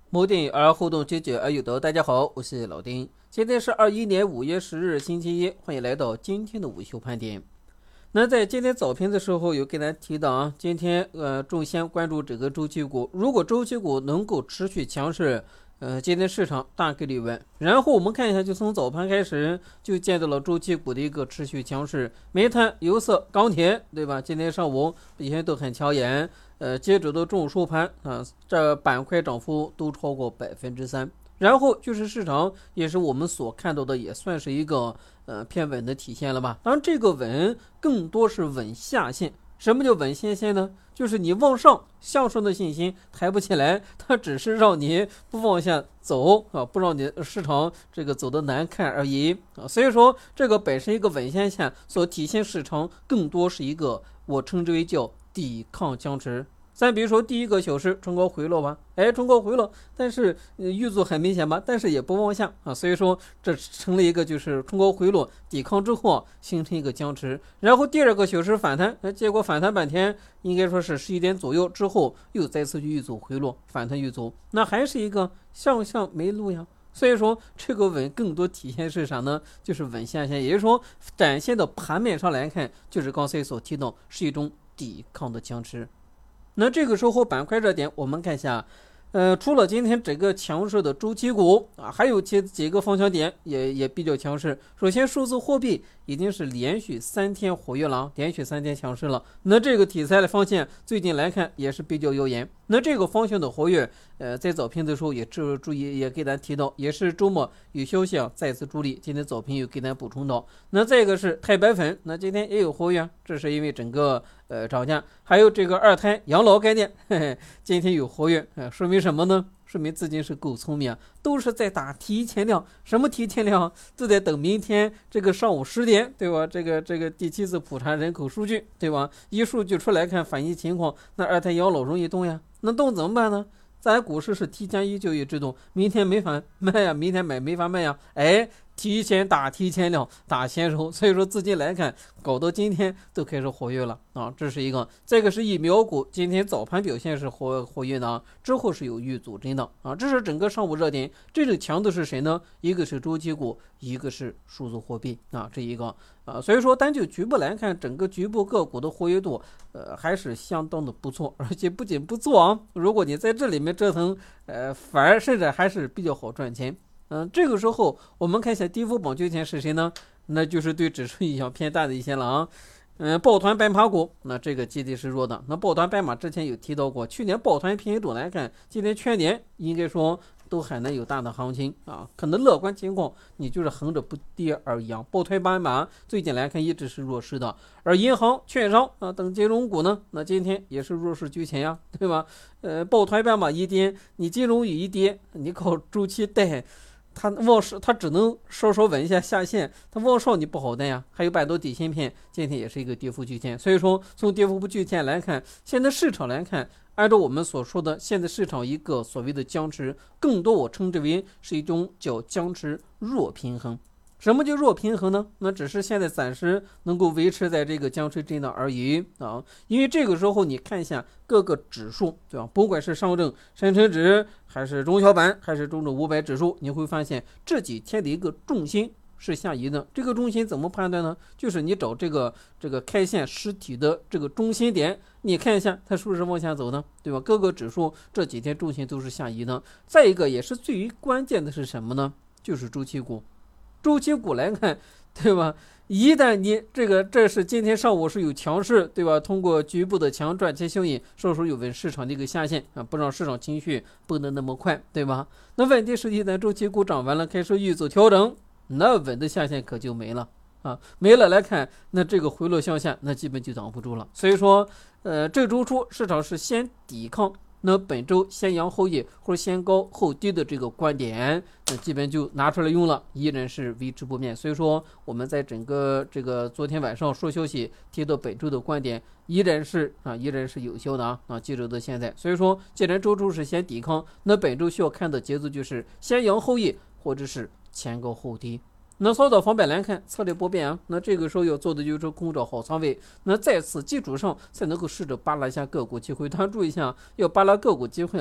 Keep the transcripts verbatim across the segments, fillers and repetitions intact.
摩定而互动，解决而有德。大家好，我是老丁。今天是二一年五月十日，星期一，欢迎来到今天的午休盘点。那在今天早评的时候，有跟大家提到啊，今天呃，重先关注这个周期股，如果周期股能够持续强势，呃，今天市场大概率稳。然后我们看一下，就从早盘开始就见到了周期股的一个持续强势，煤炭、有色、钢铁，对吧？今天上午表现都很抢眼。呃，接着的中午收盘啊，这板块涨幅都超过百分之三。然后就是市场，也是我们所看到的，也算是一个呃偏稳的体现了吧。当然，这个稳更多是稳下限。什么叫稳下限呢？就是你往上向上的信心抬不起来，它只是让你不往下走啊，不让你市场这个走得难看而已啊。所以说，这个本身一个稳下限所体现市场，更多是一个我称之为叫抵抗僵持。咱比如说第一个小时冲高回落吧，哎，冲高回落，但是遇阻很明显吧，但是也不往下啊，所以说这成了一个就是冲高回落抵抗之后形成一个僵持，然后第二个小时反弹，结果反弹半天，应该说是十一点左右之后又再次遇阻回落，反弹遇阻，那还是一个向上没路呀。所以说这个稳更多体现是啥呢？就是稳下限，也就是说展现的盘面上来看，就是刚才所提到是一种抵抗的僵持。那这个时候板块热点，我们看一下，呃，除了今天整个强势的周期股啊，还有几几个方向点也也比较强势。首先，数字货币已经是连续三天活跃了，连续三天强势了。那这个题材的方向最近来看也是比较耀眼。那这个方向的活跃，呃，在早评的时候也注注意也给大家提到，也是周末有消息啊再次助力。今天早评有给大家补充到。那再一个是钛白粉，那今天也有活跃，这是因为整个呃涨价，还有这个二胎养老概念，嘿嘿，今天有活跃，呃，说明什么呢？说明资金是够聪明啊，都是在打提前量。什么提前量？都在等明天这个上午十点，对吧？这个这个第七次普查人口数据，对吧？一数据出来看反映情况，那二胎养老容易动呀，那动怎么办呢？咱股市是提前一就业制度，明天没法卖呀，明天买没法卖呀，哎。提前打提前量打先手，所以说资金来看搞到今天都开始活跃了啊，这是一个。这个是疫苗股，今天早盘表现是活活跃的啊，之后是有遇阻震荡啊，这是整个上午热点。这种强的是谁呢？一个是周期股，一个是数字货币啊，这一个啊，所以说单就局部来看，整个局部个股的活跃度呃还是相当的不错，而且不仅不错啊，如果你在这里面折腾，呃，反而甚至还是比较好赚钱。嗯，这个时候我们看一下低幅榜究竟是谁呢？那就是对指数影响偏大的一些了啊。嗯，抱团白马股，那这个基底是弱的。那抱团白马之前有提到过，去年抱团平均度来看，今年全年应该说都很难有大的行情啊。可能乐观情况，你就是横着不跌而已啊。抱团白马最近来看一直是弱势的，而银行、券商啊等金融股呢，那今天也是弱势居前呀，对吧？呃，抱团白马一跌，你金融一跌，你靠周期带。它往上，它只能稍稍稳一下下限，它往上你不好带呀。还有百度底芯片，今天也是一个跌幅巨线。所以说，从跌幅不巨线来看，现在市场来看，按照我们所说的，现在市场一个所谓的僵持，更多我称之为是一种叫僵持弱平衡。什么叫弱平衡呢？那只是现在暂时能够维持在这个僵持震荡而已啊。因为这个时候你看一下各个指数，对吧？不管是上证、深成指，还是中小板，还是中证五百指数，你会发现这几天的一个重心是下移的。这个重心怎么判断呢？就是你找这个这个开线实体的这个中心点，你看一下它是不是往下走呢？对吧？各个指数这几天重心都是下移的。再一个也是最为关键的是什么呢？就是周期股。周期股来看，对吧？一旦你这个这是今天上午是有强势，对吧？通过局部的强赚钱效应，稍稍有稳市场的一个下限啊，不让市场情绪蹦得那么快，对吧？那问题是一旦周期股涨完了，开始遇阻调整，那稳的下限可就没了啊，没了来看，那这个回落向下，那基本就挡不住了。所以说，呃，这周初市场是先抵抗。那本周先扬后抑或者先高后低的这个观点，那基本就拿出来用了，依然是维持不变。所以说我们在整个这个昨天晚上说消息提到本周的观点，依然是啊依然是有效的啊啊，记住到现在。所以说，既然周周是先抵抗，那本周需要看的节奏就是先扬后抑，或者是前高后低。那操作方面来看，策略不变啊。那这个时候要做的就是空找好仓位。那在此基础上，才能够试着扒拉一下个股机会。大家注意一下，要扒拉个股机会啊，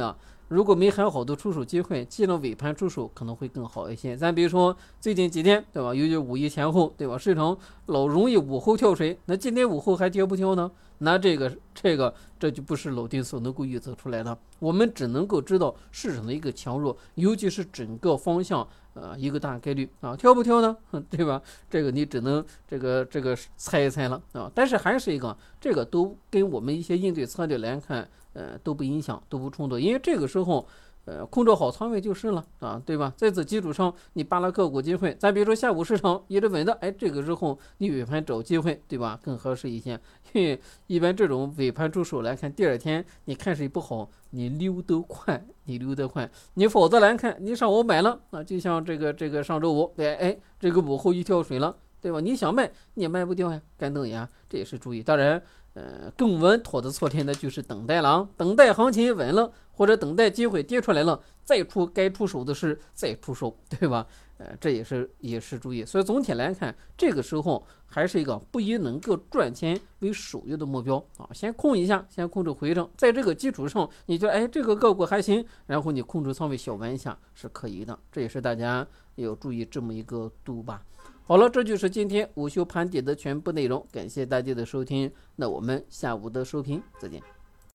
如果没很好的出手机会，尽量尾盘出手可能会更好一些。咱比如说最近几天，对吧？由于五一前后，对吧？市场老容易午后跳水，那今天午后还跳不跳呢？那这个这个这就不是老丁所能够预测出来的。我们只能够知道市场的一个强弱，尤其是整个方向，呃，一个大概率啊，跳不跳呢？对吧？这个你只能这个这个猜一猜了啊。但是还是一个，这个都跟我们一些应对策略来看，呃，都不影响，都不冲突，因为这个时候。呃，控制好仓位就是了啊，对吧？在此基础上，你扒拉个股机会，咱比如说下午市场一直稳的，哎，这个时候你尾盘找机会，对吧？更合适一些。因为一般这种尾盘出手来看，第二天你看谁不好，你溜得快，你溜得快，你否则来看，你上午买了啊，就像这个这个上周五，对，哎，这个午后一跳水了，对吧？你想卖你也卖不掉呀，干瞪眼，这也是注意。当然。呃，更稳妥的措施呢，就是等待了啊，等待行情稳了，或者等待机会跌出来了，再出该出手的是再出手，对吧？呃，这也是也是注意。所以总体来看，这个时候还是一个不以能够赚钱为首要的目标啊，先控一下，先控制回升，在这个基础上，你觉得哎这个个股还行，然后你控制仓位小玩一下是可以的，这也是大家要注意这么一个度吧。好了，这就是今天午休盘点的全部内容，感谢大家的收听，那我们下午的收评再见。